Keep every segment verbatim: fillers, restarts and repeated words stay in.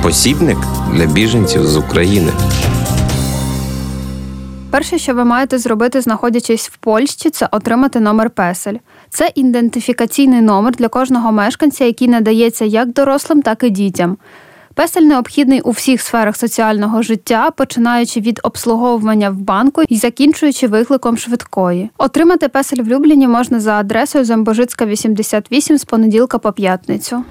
посібник для біженців з України. Перше, що ви маєте зробити, знаходячись в Польщі, це отримати номер песель. Це ідентифікаційний номер для кожного мешканця, який надається як дорослим, так і дітям. Песель необхідний у всіх сферах соціального життя, починаючи від обслуговування в банку і закінчуючи викликом швидкої. Отримати песель в Любліні можна за адресою Зембожицька, вісімдесят вісім з понеділка по п'ятницю.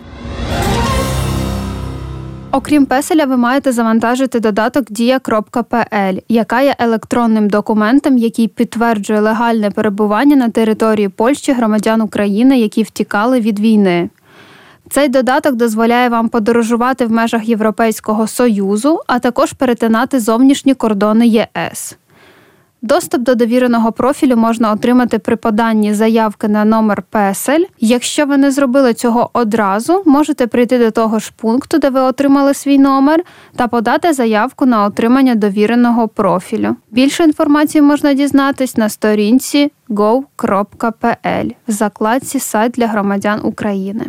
Окрім песеля, ви маєте завантажити додаток дія крапка пе ель, яка є електронним документом, який підтверджує легальне перебування на території Польщі громадян України, які втікали від війни. Цей додаток дозволяє вам подорожувати в межах Європейського Союзу, а також перетинати зовнішні кордони є ес. Доступ до довіреного профілю можна отримати при поданні заявки на номер песель. Якщо ви не зробили цього одразу, можете прийти до того ж пункту, де ви отримали свій номер, та подати заявку на отримання довіреного профілю. Більше інформації можна дізнатись на сторінці гов крапка пе ель в закладці «Сайт для громадян України».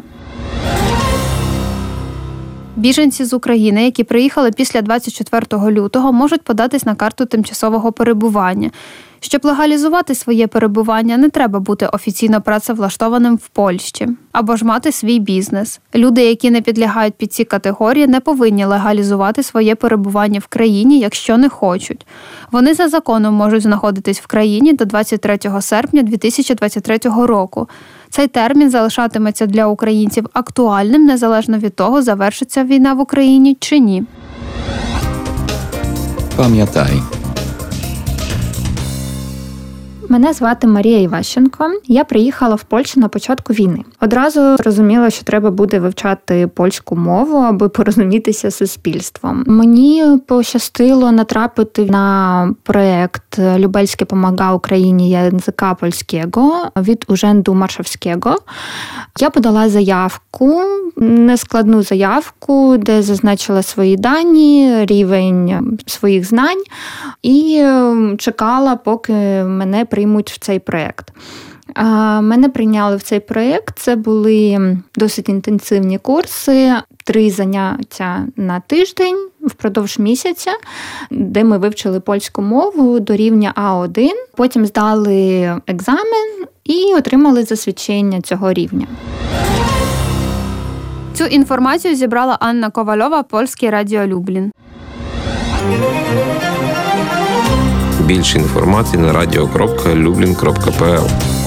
Біженці з України, які приїхали після двадцять четвертого лютого, можуть податись на карту тимчасового перебування. Щоб легалізувати своє перебування, не треба бути офіційно працевлаштованим в Польщі або ж мати свій бізнес. Люди, які не підлягають під ці категорії, не повинні легалізувати своє перебування в країні, якщо не хочуть. Вони за законом можуть знаходитись в країні до двадцять третього серпня дві тисячі двадцять третього року. Цей термін залишатиметься для українців актуальним, незалежно від того, завершиться війна в Україні чи ні. Пам'ятай. Мене звати Марія Іващенко. Я приїхала в Польщу на початку війни. Одразу зрозуміла, що треба буде вивчати польську мову, аби порозумітися з суспільством. Мені пощастило натрапити на проєкт «Любельське помага Україні язика польського» від Urzędu Marszałkowskiego. Я подала заявку, нескладну заявку, де зазначила свої дані, рівень своїх знань і чекала, поки мене приймуть в цей проєкт. Мене прийняли в цей проєкт. Це були досить інтенсивні курси, три заняття на тиждень впродовж місяця, де ми вивчили польську мову до рівня а один. Потім здали екзамен і отримали засвідчення цього рівня. Цю інформацію зібрала Анна Ковальова, Польське радіо Люблін. Більше інформації на радіо крапка люблін крапка пе ел.